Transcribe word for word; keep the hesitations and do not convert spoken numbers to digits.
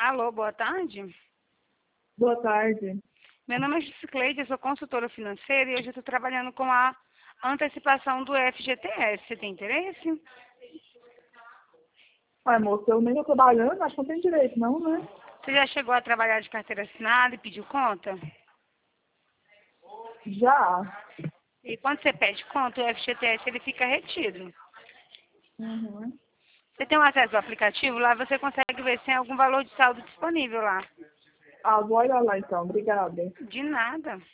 Alô, boa tarde. Boa tarde. Meu nome é Giscleide, eu sou consultora financeira e hoje eu estou trabalhando com a antecipação do F G T S. Você tem interesse? Ué, moça, eu nem tô trabalhando, acho que não tem direito, não, né? Você já chegou a trabalhar de carteira assinada e pediu conta? Já. E quando você pede conta, o F G T S ele fica retido. Uhum. Você tem um acesso ao aplicativo, lá você consegue ver se tem algum valor de saldo disponível lá. Ah, vou olhar lá então, obrigada. De nada.